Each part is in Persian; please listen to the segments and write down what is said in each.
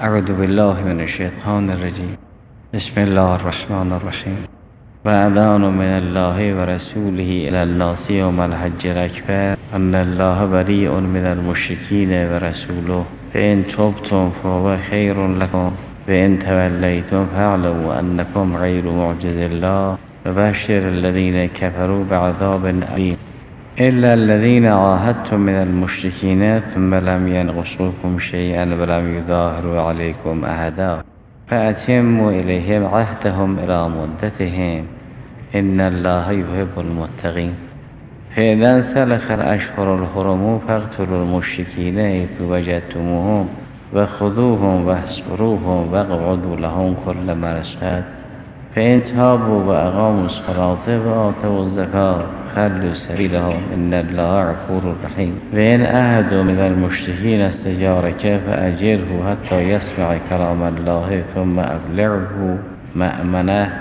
اعوذ بالله من الشیطان الرجیم. بسم الله الرحمن الرحیم. و اذان من الله و رسوله الی الناس یوم الحج الاکبر ان الله بریء من المشرکین و رسوله فان تبتم فهو خیر لكم وان تولیتم فاعلموا انکم غیر معجز الله وبشر الذین کفروا بعذاب علیم الا الذين عاهدتم من المشركين ثم لم ينقصوكم شيئا ولم يظاهروا عليكم احدا فاتموا اليهم عهدهم الى مدتهم ان الله يحب المتقين فاذا انسلخ الاشهر الحرم فاقتلوا المشركين حيث وجدتموهم وخذوهم واحصروهم واقعدوا لهم كل مرصد فان تابوا واقاموا الصلاه واتوا الزكاه خلوا سبيلهم ان الله غفور رحيم وان عاهدوا من المشركين استجارك فاجره حتى يسمع كلام الله ثم ابلغه مأمنه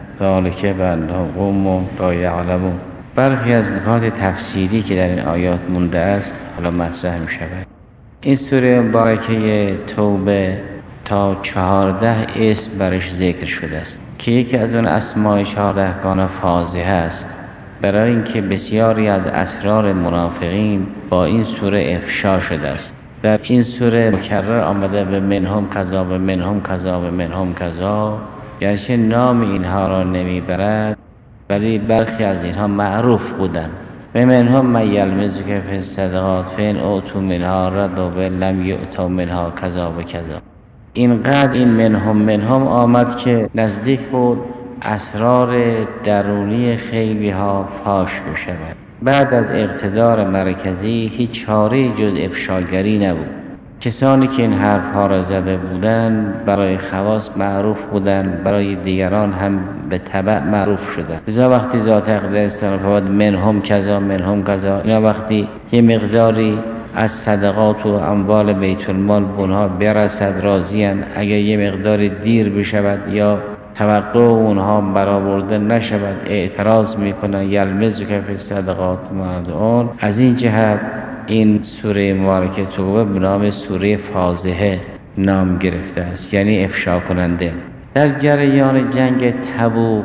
ذلك بانهم قوم لا يعلمون. برخی از نکات تفسیری که در این آیات مونده است حالا مطرح می شود. این سوره مبارکه توبه تا 14 اسم برش ذکر شده است که یکی از اون اسماء 14گانه فاضحه است، برای اینکه بسیاری از اسرار منافقین با این سوره افشا شده است. در این سوره مکرر آمده به منهم کذا و منهم کذا و منهم کذا، گرچه نام اینها را نمیبرد ولی برخی از اینها معروف بودند. و منهم من یلمزک فی الصدقات فإن اوتوا منها رضوا و لم یؤتوا منها کذا و کذا. اینقدر این منهم آمد که نزدیک بود اسرار درونی خیلی ها فاش بشود. بعد از اقتدار مرکزی هیچ چاره جز افشاگری نبود. کسانی که این حرف ها را زده بودند برای خواص معروف بودند، برای دیگران هم به تبع معروف شدند. لذا وقتی ذات اقدس فرمود منهم کذا منهم کذا، اینا وقتی یه مقداری از صدقات و اموال بیت المال بونها برسد راضیان، اگر یه مقدار دیر بشود یا توقع اونها برآورده نشود اعتراض میکنن. یلمزک فی الصدقات معدون. از این جهت این سوره مبارکه توبه به نام سوره فاضحه نام گرفته است، یعنی افشا کننده. در جریان جنگ تبوک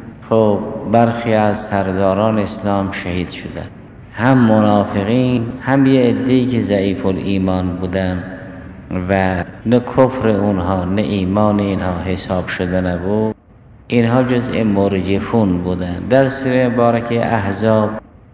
خب برخی از سرداران اسلام شهید شدند، هم منافقین هم یه عده‌ای که ضعیف الایمان بودند و نه کفر اونها نه ایمان اینها حساب شده نبود. اینها جزء مرجفون بودند. در سوره مبارکه احزاب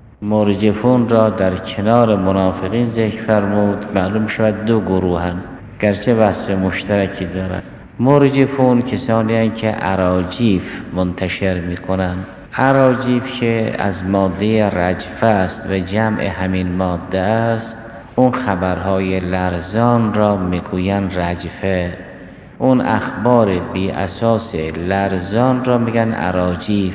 مرجفون را در کنار منافقین ذکر فرمود. معلوم شود دو گروهن، گرچه وصف مشترکی دارند. مرجفون کسانی هستند که اراجیف منتشر میکنند. اراجیف که از ماده رجفه است و جمع همین ماده است، اون خبرهای لرزان را میگوین رجفه. اون اخبار بی اساس لرزان را میگن اراجیف.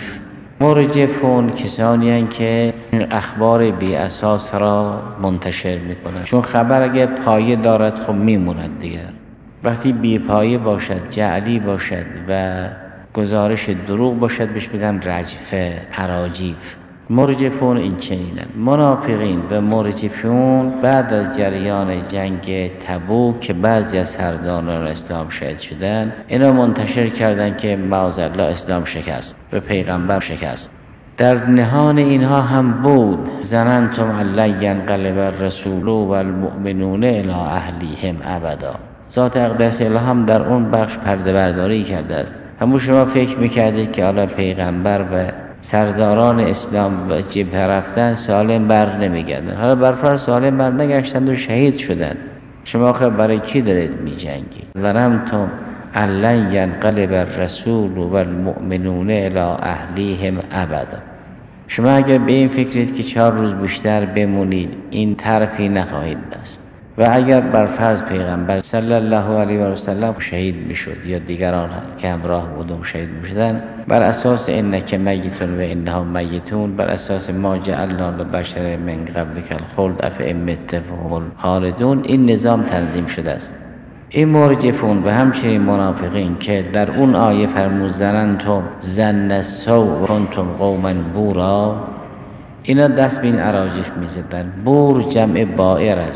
مرجفون کسانی هستند که اخبار بی اساس را منتشر میکنند، چون خبر اگه پایه دارد خب میموند دیگر. وقتی بی پایه باشد، جعلی باشد و گزارش دروغ باشد بهش میگن رجفه، اراجیف. مرجفون این چنینن. منافقین و مرجفون بعد از جریان جنگ تبوک که بعضی از سرداران اسلام شهید شدن، اینا منتشر کردن که معاذالله اسلام شکست و پیغمبر شکست. در نهان اینها هم بود ظننتم ان لن ینقلب الرسول والمؤمنون الی اهلیهم ابدا. ذات اقدس اله هم در اون بخش پرده برداری کرده است. همون شما فکر میکردید که حالا پیغمبر و سرداران اسلام و جبهه رفتن سالم بر نمیگردن، حالا برفر سالم بر نگشتند و شهید شدند. شما خب برای کی دارید میجنگید؟ ظننتم ان لن ینقلب الرسول والمؤمنون الی اهلیهم ابدا. شما اگر به این فکرید که 4 روز بیشتر بمونید این طرفی نخواهید داشت. و اگر بر فرض پیغمبر صلی الله علیه و سلم شهید میشد یا دیگران که همراه بودن شهید میشدن، بر اساس انک میتون و انهم میتون، بر اساس ما جعلنا لبشر من قبلک الخلد افامت فهم الخالدون، این نظام تنظیم شده است. این مرجفون و همچنین منافقین که در اون آیه فرمود ظننتم ظن السوء کنتم قوما بورا، اینا دست به این اراجیف میزدن. بور جمع بائر است،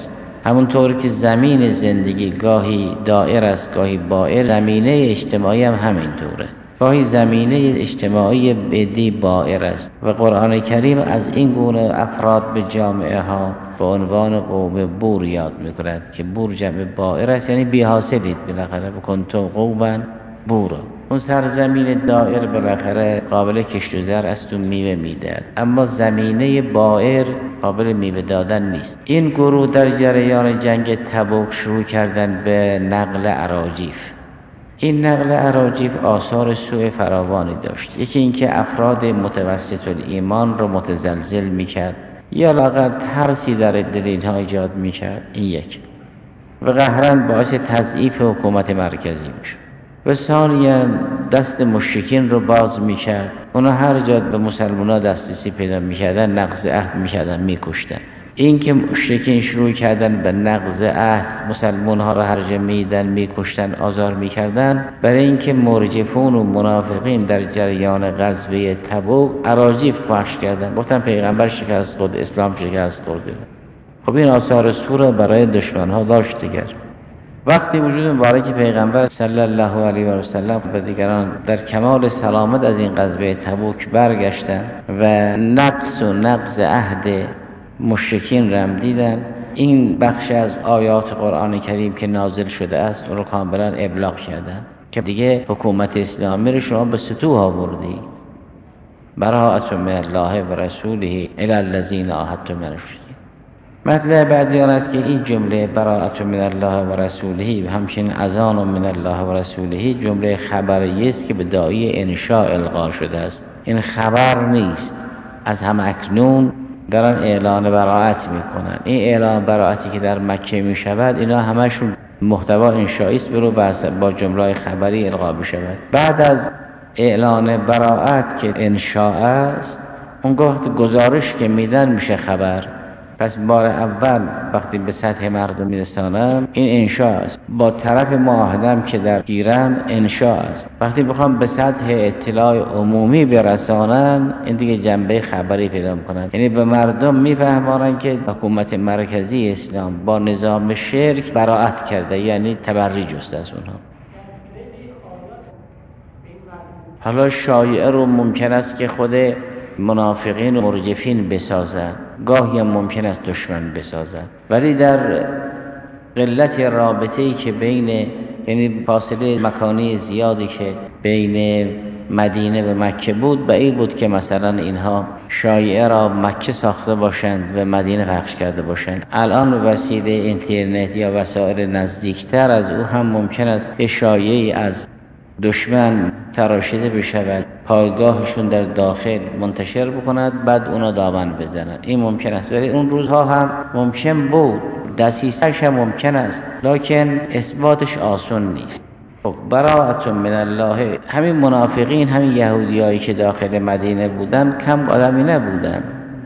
همونطور که زمین زندگی گاهی دائر است گاهی بائر، زمینه اجتماعی هم همینطوره. گاهی زمینه اجتماعی بدی بائر است و قرآن کریم از این گونه افراد به جامعه ها به عنوان قوم بور یاد می‌کند که بور جمع بائر است، یعنی بی حاصلید بالاخره، کنتم قوما بورا. اون سرزمین دائر بالاخره قابل کشت و زرع است و میوه میدهد، اما زمینه بائر قابل میوه دادن نیست. این گروه در جریان جنگ تبوک شروع کردن به نقل اراجیف. این نقل اراجیف آثار سوء فراوانی داشت. یکی اینکه افراد متوسط الایمان رو متزلزل میکرد یا لااقل ترسی در دل اینها ایجاد میکرد، این یک، و قهرن باعث تضعیف حکومت مرکزی میشد. و ثانیاً دست مشرکین رو باز میکرد. اونا هر جا به مسلمان‌ها دسترسی پیدا میکردن نقض عهد میکردن، میکشتن. این که مشرکین شروع کردن به نقض عهد مسلمان‌ها رو هر جا میدن، میکشتن، آزار میکردن، برای اینکه مرجفون و منافقین در جریان غزوه تبوک اراجیف پخش کردن، گفتن پیغمبر شکست خورد، اسلام شکست خورده. خب این آثار سوء برای دشمن‌ها داشت دیگر. وقتی وجود مبارک پیغمبر صلی الله علیه و سلم به دیگران در کمال سلامت از این غزوه تبوک برگشتن و نقض عهد مشرکین رم دیدن، این بخش از آیات قرآن کریم که نازل شده است اون رو کاملا ابلاغ کردن که دیگه حکومت اسلامی رو شما به سطوح آوردی. براءة من الله و رسوله الی الذین عاهدتم من المشرکین. مطلب بعدی آن است که این جمله براءة من الله و رسوله و همچنین اذان من الله و رسوله جمله خبری است که به داعی انشاء القا شده است. این خبر نیست، از هم اکنون دارن اعلان براءت میکنن. این اعلان براءتی که در مکه میشود اینا همشون محتوا انشایی است، برو با جمله خبری القا بشود. بعد از اعلان براءت که انشاء است، اونگاه گزارش که میدن میشه خبر. پس بار اول وقتی به سطح مردم میرسانم این انشاء است، با طرف معاهدم که در ایران انشاء است. وقتی بخوام به سطح اطلاع عمومی برسانن این دیگه جنبه خبری پیدا میکنن، یعنی به مردم میفهمانن که حکومت مرکزی اسلام با نظام شرک براءت کرده، یعنی تبری جسته از اونها. حالا شایعه رو ممکن است که خود منافقین و مرجفین بسازن، گاهی هم ممکن است دشمن بسازن، ولی در قلت رابطه‌ای که بین، یعنی فاصله مکانی زیادی که بین مدینه و مکه بود، بعید بود که مثلا اینها شایعه را مکه ساخته باشند و مدینه پخش کرده باشند. الان به وسیله اینترنت یا وسایل نزدیکتر از او هم ممکن است یه شایعی از دشمن تراشیده بشود، پایگاهشون در داخل منتشر بکند، بعد اونا دامن بزنند. این ممکن است، ولی اون روزها هم ممکن بود، دسیسه‌اش هم ممکن است، لکن اثباتش آسان نیست. خب براءة من الله، همین منافقین، همین یهودیایی که داخل مدینه بودن کم آدمی نبودن.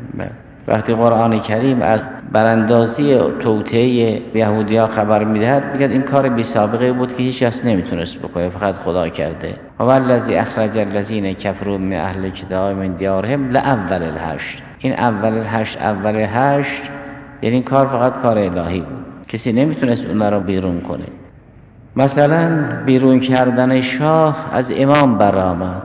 وقتی قرآن کریم از براندازی توطئه یهودی‌ها خبر میدهد، میگه این کار بی سابقه بود که هیچ کس نمیتونست بکنه، فقط خدا کرده. و الذی اخرج الذین کفروا من اهل الکتاب من دیارهم لاول الحشر. این اول الحشر یعنی این کار فقط کار الهی بود، کسی نمیتونست اونها رو بیرون کنه. مثلا بیرون کردن شاه از امام برآمد،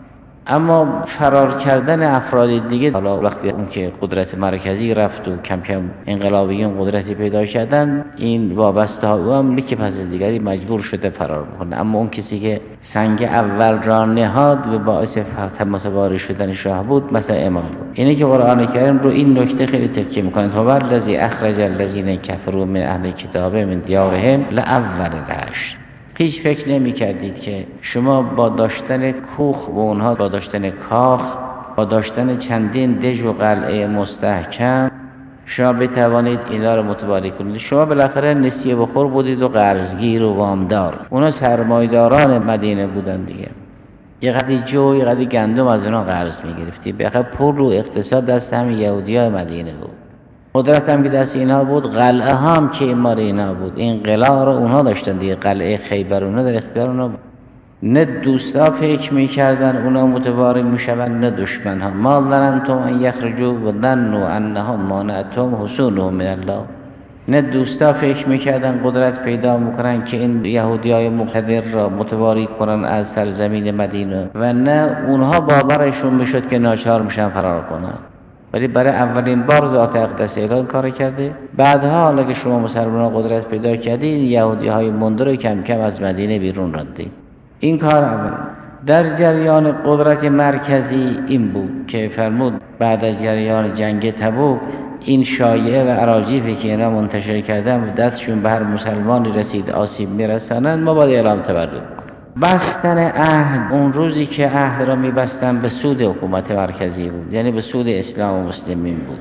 اما فرار کردن افراد دیگه، حالا وقتی اون که قدرت مرکزی رفت و کم کم انقلابیون قدرتی پیدا کردن، این وابسته ها او هم که پس دیگری مجبور شده فرار بکنه. اما اون کسی که سنگ اول را نهاد و باعث فتح متواری شدن شاه بود مثلا امام بود. اینه که قرآن کریم رو این نکته خیلی تکیه میکنه. هو الذی اخرج الذین کفروا من اهل الکتاب من دیارهم لاول الحشر. هیچ فکر نمی کردید که شما با داشتن کوخ و اونها با داشتن کاخ، با داشتن چندین دژ و قلعه مستحکم شما بتوانید اینا رو متواری کنید؟ شما بالاخره نسیه بخور بودید و قرضگیر و وامدار. اونا سرمایداران مدینه بودن دیگه، یه قدری جو یه قدری گندم از اونا قرض میگرفتی. بالاخره پول و اقتصاد دست همین یهودیای مدینه بود. قدرت هم که دست اینا بود، قلعه هم که ایمار اینا بود. این قلعه رو اونها داشتن دیگه، قلعه خیبر اونا در اختیار اونا بود. نه دوستا فکر میکردن اونا متواری میشون، نه دشمن ها. ما ظننتم ان یخرجوا و ظنوا انهم مانعتهم حصونهم من الله. نه دوستا فکر میکردن قدرت پیدا میکنن که این یهودیای مقتدر را متواری کنن از سرزمین مدینه و نه اونها باورشون میشد که ناچار میشن فرار کنن. ولی برای اولین بار ذات اقدس اعلان کار کرده. بعدها حالا که شما مسلمانان قدرت پیدا کردین، یهودیهای مونده رو کم کم از مدینه بیرون راندین. این کار اول. در جریان قدرت مرکزی این بود که فرمود بعد از جریان جنگ تبوک این شایعه و اراجیفی که اینا منتشر کردن و دستشون به هر مسلمانی رسید آسیب میرسانند، ما باید اعلام تبرد کنیم. بستن عهد، اون روزی که عهد را میبستن به سود حکومت مرکزی بود، یعنی به سود اسلام و مسلمین بود.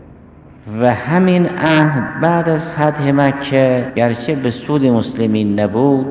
و همین عهد بعد از فتح مکه گرچه به سود مسلمین نبود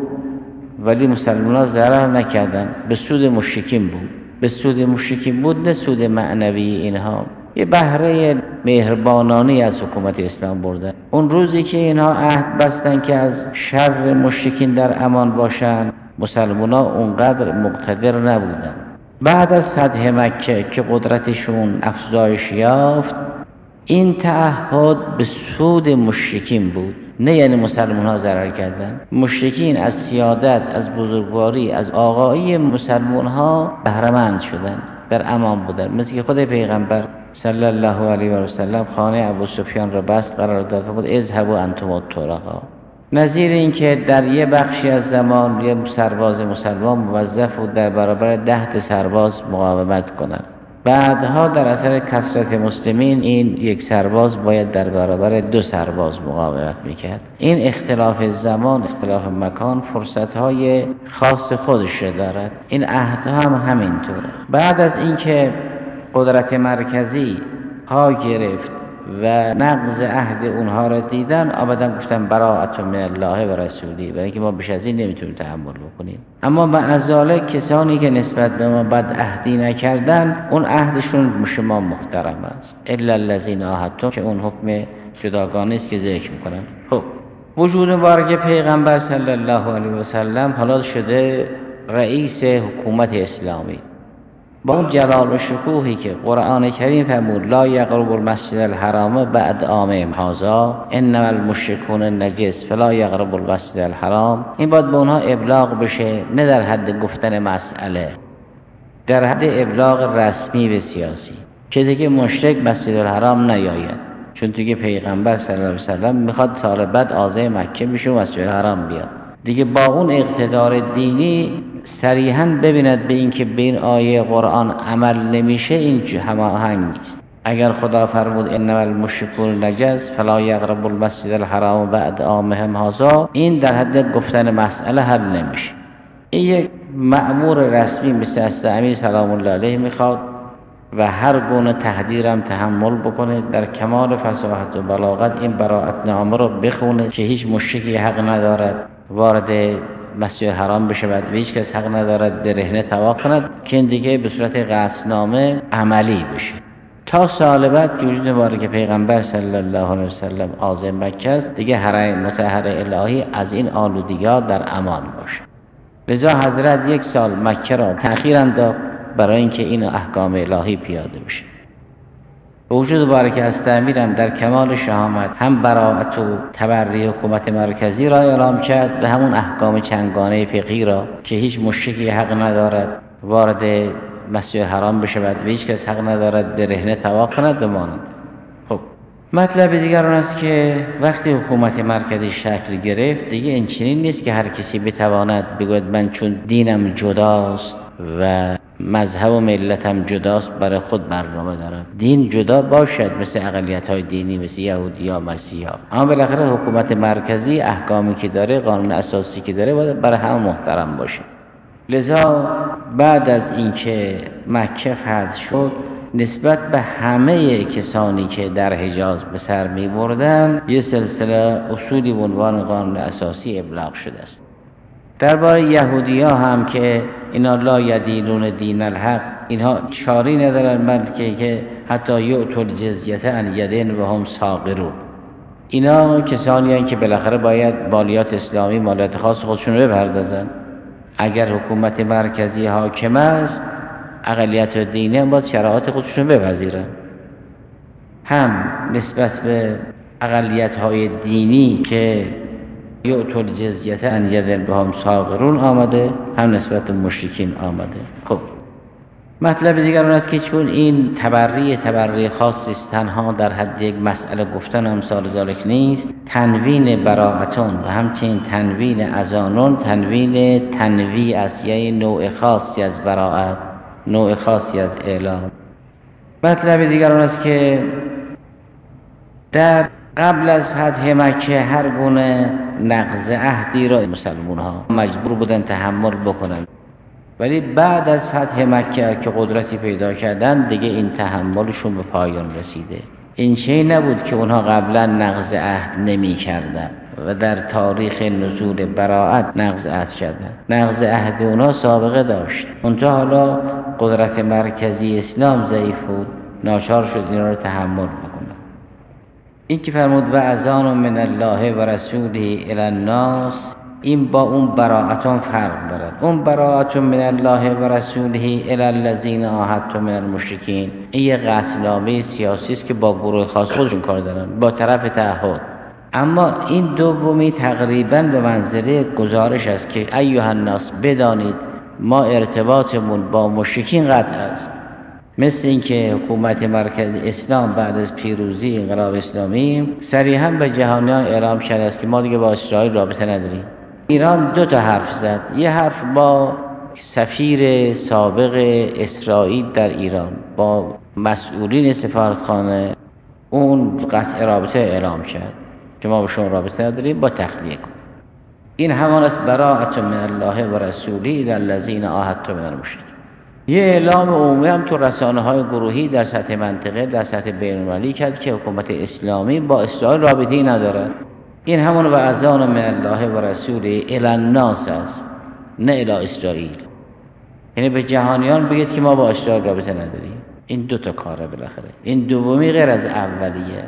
ولی مسلمان‌ها ضرر نکردن، به سود مشرکین بود. به سود مشرکین بود، نه سود معنوی اینها. یه بهره مهربانانه از حکومت اسلام بردن. اون روزی که اینها عهد بستن که از شر مشرکین در امان باشن، مسلمان‌ها اونقدر مقتدر نبودن. بعد از فتح مکه که قدرتشون افزایش یافت، این تعهد به سود مشرکین بود، نه یعنی مسلمان‌ها ضرر کردن. مشرکین از سیادت، از بزرگواری، از آقایی مسلمان‌ها بهره‌مند شدن، در امان بودن. مثل که خود پیغمبر صلی الله علیه و سلم خانه ابو سفیان را بست، قرار داد و گفت اذهبوا انتم الطلقاء. نظیر این که در یه بخشی از زمان یه سرباز مسلمان موظف بود در برابر 10 سرباز مقاومت کند. بعدها در اثر کثرت مسلمین این یک سرباز باید در برابر 2 سرباز مقاومت میکرد. این اختلاف زمان، اختلاف مکان، فرصتهای خاص خودش را دارد. این عهدها هم همینطوره. بعد از اینکه قدرت مرکزی ها گرفت و نقض عهد اونها را دیدن، ابدا گفتن براءت من الله و رسولی، برای اینکه ما بیش از این نمیتونیم تحمل بکنیم. اما معذالک کسانی که نسبت به ما بد عهدی نکردن، اون عهدشون شما محترم است. الا الذین عاهدتم، که اون حکم جداگانه است که ذکر میکنن. خب وجود مبارک پیغمبر صلی الله علیه و سلم حالا شده رئیس حکومت اسلامی، با اون جلال و شکوهی که قرآن کریم فرمود لا یقربوا المسجد الحرام بعد عامهم هذا انما المشركون نجس فلا یقربوا المسجد الحرام. این باید به اونها ابلاغ بشه، نه در حد گفتن مسئله، در حد ابلاغ رسمی و سیاسی، که دیگه مشرک مسجد الحرام نیاید. چون دیگه پیغمبر صلی الله علیه و سلم میخواد سال بعد آذان مکه بشه و مسجد الحرام بیاد. دیگه با اون اقتدار دینی صریحاً ببیند به این که به این آیه قرآن عمل نمیشه، این هماهنگ است. اگر خدا فرمود انما المشركون نجس فلا یقربوا المسجد الحرام بعد عامهم هذا، این در حد گفتن مسئله حل نمیشه. این یک مأمور رسمی مثل امیر سلام الله علیه میخواد و هر گونه تهدیدم تحمل بکنه، در کمال فصاحت و بلاغت این براءتنامه رو بخونه که هیچ مشرکی حق ندارد وارد مسجد حرام بشه و هیچ کس حق ندارد به رهنه طواف کند، که این دیگه به صورت قصدنامه عملی بشه. تا سال بعد که وجود مبارک پیغمبر صلی الله علیه و سلم آذان مکه است، دیگه حرم مطهر الهی از این آلودگی‌ها در امان باشه. لذا حضرت 1 سال مکه را تأخیر انداخت برای اینکه این احکام الهی پیاده بشه. وجود مبارک استامیرم در کمال شهامت هم براءت و تبری حکومت مرکزی را اعلام کرد و همون احکام چندگانه فقهی را که هیچ مشرکی حق ندارد وارد مسجد حرام بشه و هیچ کس حق ندارد به رهنه طواف کند و مانند. خب مطلب دیگر اون است که وقتی حکومت مرکزی شکل گرفت، دیگه این چنین نیست که هر کسی بتواند بگوید من چون دینم جداست و مذهب و ملتم جداست برای خود برنامه دارم. دین جدا باشد، مثل اقلیت‌های دینی مثل یهودی ها، مسیحی ها، اما بالاخره حکومت مرکزی احکامی که داره، قانون اساسی که داره، باید برای همه محترم باشه. لذا بعد از اینکه مکه فتح شد، نسبت به همه کسانی که در حجاز به سر می بردن یه سلسله اصولی به عنوان قانون اساسی ابلاغ شده است. درباره یهودی‌ها هم که اینا لا یدینون دین الحق، اینها چاری ندارن بلکه که حتی یؤتوا الجزیة عن ید و هم صاغرون. اینا کسانی هستند که بالاخره باید مالیات اسلامی، مالیات خاص خودشون رو بپردازن. اگر حکومت مرکزی حاکم است، اقلیت دینی هم باید شرایط خودشون رو بپذیرن. هم نسبت به اقلیت‌های دینی که یؤتوا الجزیة عن ید وهم صاغرون آمده، هم نسبت به مشرکین آمده. خب مطلب دیگر اون است که چون این تبری خاصی است، تنها در حد یک مسئله گفتن امثال ذالک نیست، تنوین براءتون و همچنین تنوین اذانون تنوین تنویع است، یعنی نوع خاصی از براءت، نوع خاصی از اعلام. مطلب دیگر اون است که در قبل از فتح مکه هر گونه نقض عهدی را مسلمان ها مجبور بودن تحمل بکنن، ولی بعد از فتح مکه که قدرتی پیدا کردن دیگه این تحملشون به پایان رسیده. این چه نبود که اونها قبلا نقض عهد نمی کردن و در تاریخ نزول براءت نقض عهد کردن. نقض عهد اونها سابقه داشت، منتها حالا قدرت مرکزی اسلام ضعیف بود، ناچار شد اینا رو تحمل بکنن. این که فرمود و اذان من الله و رسوله الی الناس، این با اون براءتون فرق دارد. اون براءتون من الله و رسوله الی الذین عاهدتم من المشرکین، این یه قطعنامه سیاسی است که با گروه خاص خودشون کار دارن، با طرف تعهد. اما این دومی تقریبا به منزله گزارش است که ایها الناس بدانید ما ارتباطمون با مشرکین قطع است. مثل اینکه حکومت مرکز اسلام بعد از پیروزی انقلاب اسلامی صریحا به جهانیان اعلام کرده است که ما دیگه با اسرائیل رابطه نداریم. ایران دو تا حرف زد، یه حرف با سفیر سابق اسرائیل در ایران، با مسئولین سفارتخانه، اون قطع رابطه اعلام کرد که ما با شما رابطه نداریم، با تخلیه کن. این همان است براءة من الله و رسوله الی الذین عاهدتم من المشرکین. یه اعلام عمومی هم تو رسانه‌های گروهی در سطح منطقه، در سطح بین‌المللی کرد که حکومت اسلامی با اسرائیل رابطه‌ای ندارد. این همون و اذان من الله و رسوله الی الناس است، نه الی اسرائیل. یعنی به جهانیان بگید که ما با اسرائیل رابطه نداریم. این دو تا کاره بالاخره. این دومی غیر از اولیه.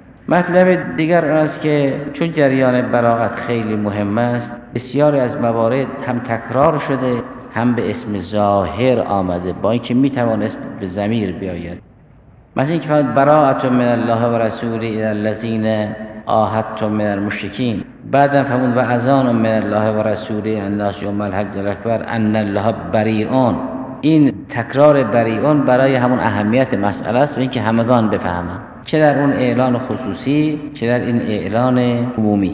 مطلب دیگر آن است که چون جریان براءت خیلی مهم است، بسیاری از موارد هم تکرار شده هم به اسم ظاهر آمده، با اینکه میتوان اسم به ضمیر بیاید. مثلا اینکه فرمود براءة من الله و رسوله الی الذین عاهدتم من المشرکین، بعدم فرمود و اذان من الله و رسوله الناس یوم الحج الاکبر ان الله بریئون. این تکرار بریئون برای همون اهمیت مسئله است و اینکه همگان بفهمند، چه در اون اعلان خصوصی چه در این اعلان عمومی.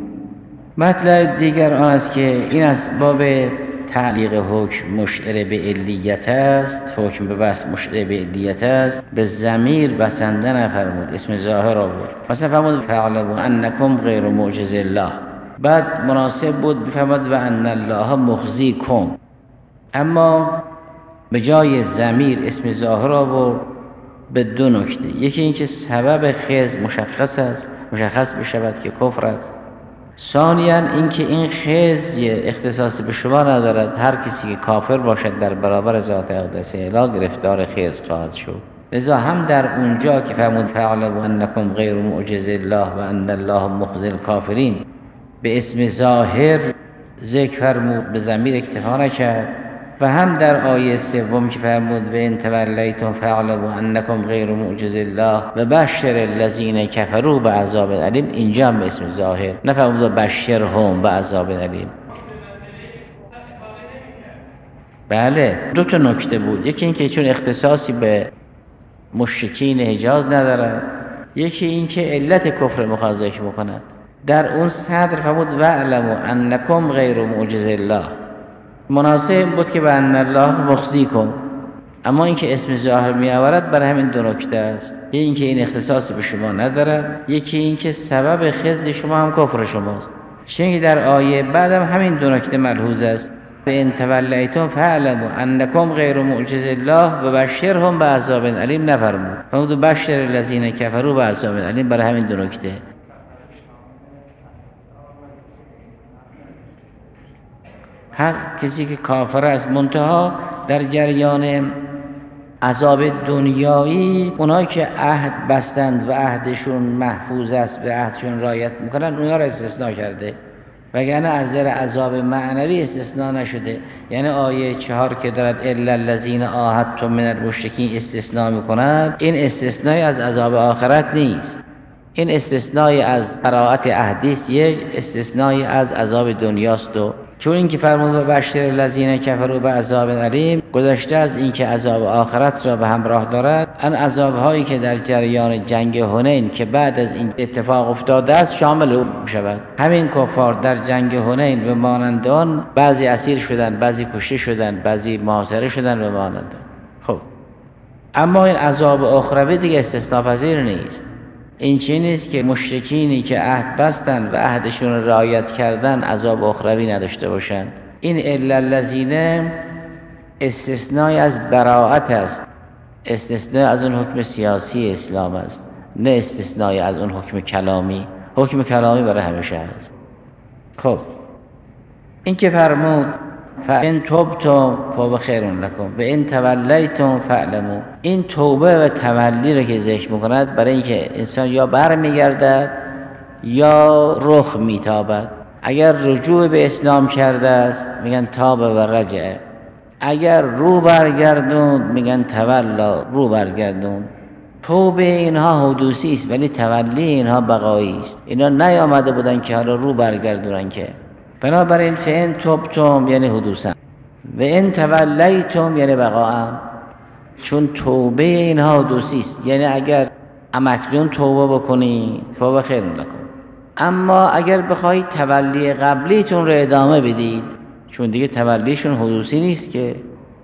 مطلب دیگر آن است که این اسباب تعلیق حکم مشعر به علیت است، حکم به بس مشعر به علیت است، به ضمیر بسنده نفرمود، اسم ظاهر آورد. مثلا فرمود فاعلموا انکم غیر معجز الله، بعد مناسب بود بفرمود و ان الله مخزیکم، اما به جای ضمیر اسم ظاهر آورد به دو نکته. یکی اینکه سبب خز مشخص بشود که کفر است. ثانیاً اینکه این خزی اختصاص به شما ندارد، هر کسی که کافر باشد در برابر ذات اقدس الهی گرفتار خز خواهد شد. لذا هم در اونجا که فرمود فاعلموا انکم غیر معجز الله و ان الله مخزی الکافرین به اسم ظاهر ذکر فرمود، به ضمیر اکتفا نکرد، و هم در آیه سوم که فرمود و ان تولیتم فاعلموا انکم غیر معجز الله و بشر الذین کفروا بعذاب الیم، اینجا هم اسم ظاهر نفرمود و بشرهم بعذاب الیم. بله دو تا نکته بود، یکی اینکه چون اختصاصی به مشرکین حجاز نداره، یکی اینکه علت کفر میخواد ذکر بکند. در اون صدر فرمود و اعلموا انکم غیر معجز الله، مناسب بود که به ان الله مخزیکم، اما اینکه اسم ظاهر می آورد برای همین دو نکته است، یکی اینکه این اختصاص به شما ندارد، یکی اینکه سبب خزی شما هم کفر شماست. چون در آیه بعدم همین دو نکته ملحوظ است، و ان تولیتم فاعلموا انکم غیر معجز الله و بشرهم بعذاب الیم نفرمود، فرمود بشر الذین کفروا بعذاب الیم برای همین دو نکته. هر کسی که کافر است، منتها در جریان عذاب دنیایی اونایی که عهد بستند و عهدشون محفوظ است، به عهدشون رعایت میکنن، اونا را استثناء کرده، وگرنه از در عذاب معنوی استثناء نشده. یعنی آیه 4 که دارد الا الذین عاهدتم من المشرکین استثناء میکند، این استثنای از عذاب آخرت نیست، این استثنای از براءت احادیث، یک استثنای از عذاب دنیاست. و چون اینکه فرمود و بشر الذین کفروا بعذاب الیم، گذشته از اینکه عذاب آخرت را به همراه دارد، ان عذاب‌هایی که در جریان جنگ حنین که بعد از این اتفاق افتاده است شامل او شود. همین کفار در جنگ حنین به مانند آن بعضی اسیر شدند، بعضی کشته شدند، بعضی محاصره شدند به مانند آن. خب اما این عذاب اخروی دیگه استثناپذیر نیست. این چیزی نیست که مشرکینی که عهد بستن و عهدشون را رعایت کردن عذاب اخروی نداشته باشند. این الا الذین استثنای از براءت است، استثنای از اون حکم سیاسی اسلام است، نه استثنای از اون حکم کلامی. حکم کلامی برای همیشه است. خب این که فرمود فَإِن تُبْتُمْ فَهُوَ خَيْرٌ لَكُمْ وَإِن تَوَلَّيْتُمْ فَاعْلَمُوا، این توبه و تولی را که ذکر می‌کند برای اینکه انسان یا برمیگردد یا رخ میتابد. اگر رجوع به اسلام کرده است میگن تابه و رجعه، اگر رو برگردون میگن تولا، رو برگردون. توبه اینها حدوثی است ولی تولی اینها بقایی است. اینا نیامده بودن که حالا رو برگردونن که. بنابراین فین توبتم یعنی حدوثا و این تولیتم یعنی بقاء، چون توبه اینها حدوثی است. یعنی اگر امکنون توبه بکنی فهو خیر لکم، اما اگر بخواید تولی قبلیتون رو ادامه بدید، چون دیگه تولیشون حدوثی نیست که،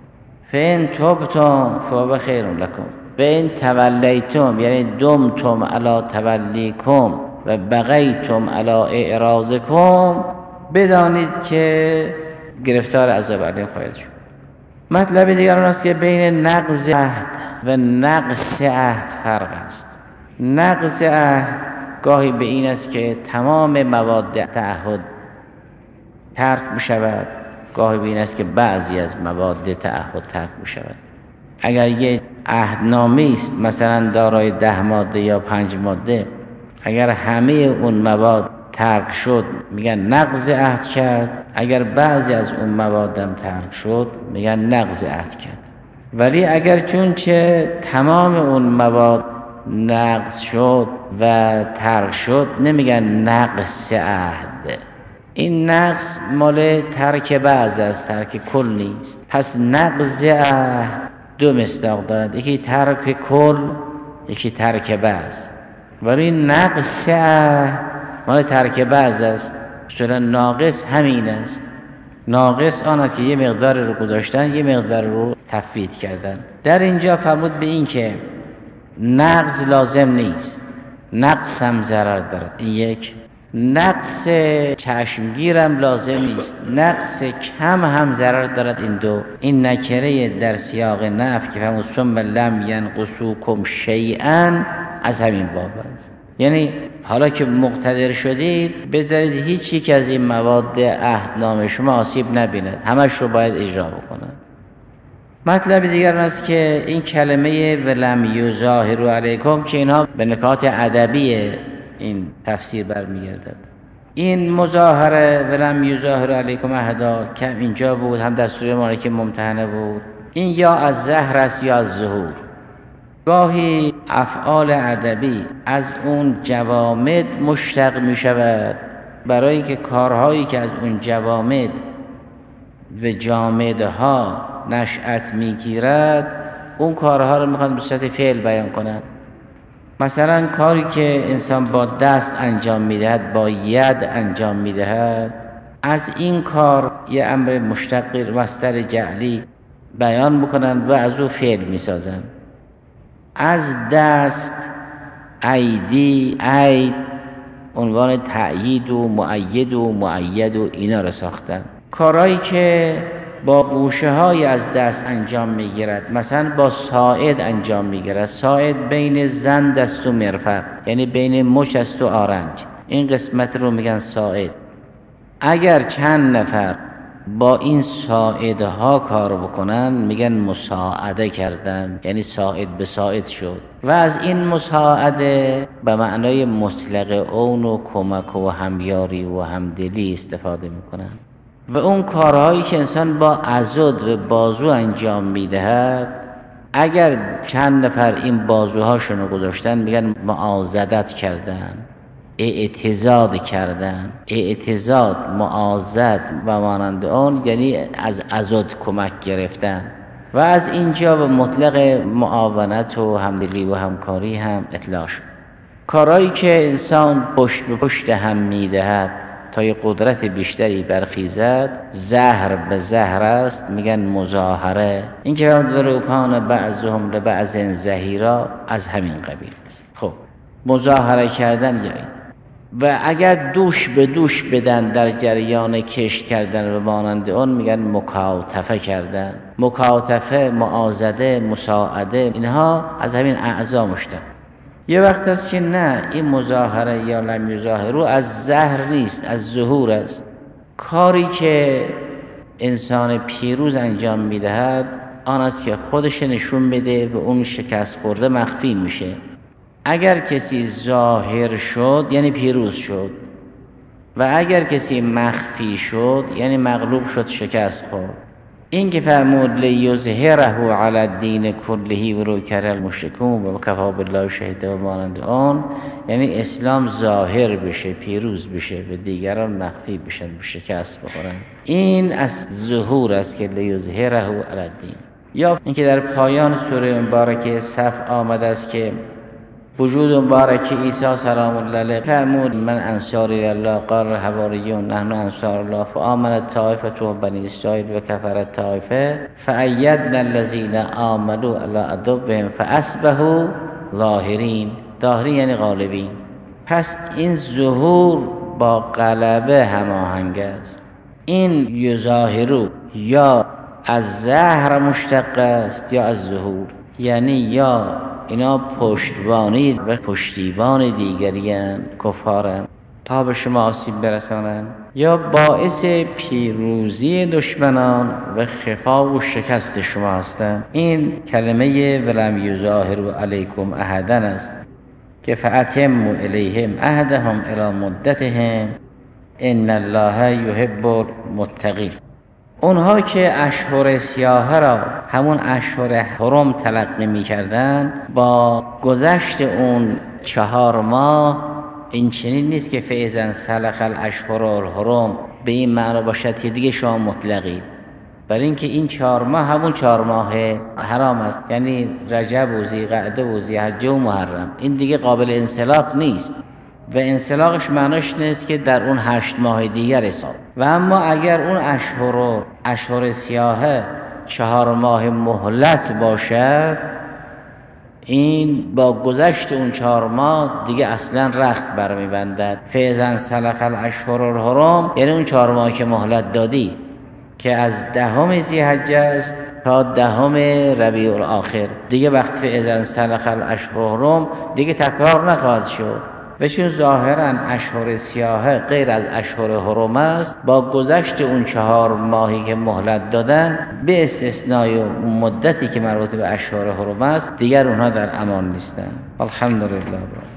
فین توبتم فهو خیر لکم و این تولیتم یعنی دمتم علی تولیکم و بقیتم علی اعراضکم، بدانید که گرفتار عذاب علیم خواهید شد. مطلب دیگر اون است که بین نقض عهد و نقص عهد فرق است. نقض عهد گاهی به این است که تمام مواد تعهد ترک می شود، گاهی به این است که بعضی از مواد تعهد ترک می شود. اگر یک عهدنامه است مثلا دارای 10 ماده یا 5 ماده، اگر همه اون مواد ترک شد میگن نقض عهد کرد، اگر بعضی از اون موادم ترک شد میگن نقض عهد کرد. ولی اگر چونچه تمام اون مواد نقض شد و ترک شد نمیگن نقص عهد. این نقص مال ترک بعض است، ترک کل نیست. پس نقض عهد 2 مصداق دارد، یکی ترک کل، یکی ترک بعض. ولی نقص عهد مال ترک بعض است. اصولا ناقص همین است. ناقص آن است که یه مقدار رو گذاشتن، یه مقدار رو تفویض کردن. در اینجا فرمود به این که نقص لازم نیست، نقص هم ضرر دارد. این یک. نقص چشمگیرم لازم نیست، نقص کم هم ضرر دارد. این 2. این نکره در سیاق نفی که فرمود ثم لم ینقصوکم شیئا از همین باب است. یعنی حالا که مقتدر شدید بذارید هیچ یک از این مواد عهدنامه شما آسیب نبیند، همش رو باید اجرا بکنند. مطلب دیگر است که این کلمه ولم یظاهروا علیکم که اینها به نکات ادبی این تفسیر برمیگردد. این مظاهره ولم یظاهروا علیکم احدا که اینجا بود، هم در سوره مالکه ممتحنه بود. این یا از ظهر است یا از ظهور. گاهی افعال ادبی از اون جوامد مشتق می شود برای که کارهایی که از اون جوامد و جامدها نشأت می گیرد اون کارها رو میخواد به صورت فعل بیان کنند. مثلا کاری که انسان با دست انجام میدهد، با ید انجام میدهد، از این کار یه امر مشتق مصدر جعلی بیان میکنند و از او فعل میسازند. از دست ایدی، اید عنوان تأیید و مؤید و مؤید و اینا را ساختن. کارهایی که با گوشه های از دست انجام میگیرد، مثلا با ساعد انجام میگیرد. ساعد بین زن دست و مرفق، یعنی بین مچ است و آرنج، این قسمت رو میگن ساعد. اگر چند نفر با این ساعدها کار بکنن میگن مساعده کردن، یعنی ساعد به ساعد شد. و از این مساعده به معنای مطلق اون و کمک و همیاری و همدلی استفاده میکنن. و اون کارهایی که انسان با عضد و بازو انجام میدهد اگر چند نفر این بازوهاشون رو گذاشتن میگن معاضدت کردن، اعتضاد کردن. اعتضاد، معاضد و مانند آن یعنی از عضد کمک گرفتن و از اینجا به مطلق معاونت و همدلی و همکاری هم اطلاق شد. کارهایی که انسان پشت به پشت هم میدهد تا یه قدرت بیشتری برخیزد، زهر به زهر است، میگن مظاهره. این که روکان بعضهم لبعض ظهیرا از همین قبیل است. خب مظاهره کردن یا این. و اگر دوش به دوش بدن در جریان کشت کردن و مانند اون میگن مکاتفه کردن. مکاتفه، معاضده، مساعده، اینها از همین اعضا مشتق. یه وقت است که نه، این مظاهره یا لم یظاهروا از زهر نیست، از ظهور است. کاری که انسان پیروز انجام میدهد آن است که خودش نشون بده و اون شکست خورده مخفی میشه. اگر کسی ظاهر شد یعنی پیروز شد و اگر کسی مخفی شد یعنی مغلوب شد، شکست خورد. این که فرمود لیظهره علی الدین کله ولو کره المشرکون و کفی بالله شهیدا و مانند آن، یعنی اسلام ظاهر بشه، پیروز بشه و دیگران مخفی بشن، شکست بخورن. این از ظهور است که لیظهره علی الدین. یا اینکه در پایان سوره مبارکه صف آمده است که وجود مبارک عیسی سلام الله علیه فرمود من انصاری الله قال الحواریون نحن انصار الله فآمنت طائفة و بنی اسرائیل و کفرت طائفه فأیدنا الذین آمنوا علی عدوهم فاصبحوا ظاهرین. ظاهرین یعنی غالبین. پس این ظهور با غلبه هماهنگ است. این یظاهروا یا از زهر مشتق است یا از ظهور، یعنی یا اینا پشتوانی و پشتیبان دیگریان، کفارن، تا به شما آسیب برسانند، یا باعث پیروزی دشمنان و خفا و شکست شما هستند. این کلمه ولم یظاهروا علیکم احدا است که فاتموا الیهم عهدهم الی مدتهم ان الله یحب المتقین. اونها که اشهر سیاهه را همون اشهر حرم تلقی می کردن، با گذشت اون 4 ماه این چنین نیست که فیضا سلخ الاشهر الحرم به این معنی باشد که دیگه شما مطلقید، برای اینکه این 4 ماه همون 4 ماه حرام است، یعنی رجب و ذیقعده و ذی‌حجه و محرم. این دیگه قابل انسلاق نیست و انسلاقش معناش نیست که در اون 8 ماه دیگر حساب. و اما اگر اون اشهر سیاهه 4 ماه مهلت باشد، این با گذشت اون 4 ماه دیگه اصلا رخت برمیبندد. فیضا سلخ الاشهر الحرم یعنی اون 4 ماه که مهلت دادی که از 10 ذی‌حجه است تا 10 ربیع الاخر، دیگه وقت فیضا سلخ الاشهر الحرم دیگه تکرار نخواهد شد. و چون ظاهرا اشهر سیاهه غیر از اشهر حرم است، با گذشت اون 4 ماهی که مهلت دادن به استثنای مدتی که مربوط به اشهر حرم است دیگر اونها در امان نیستند. الحمدلله.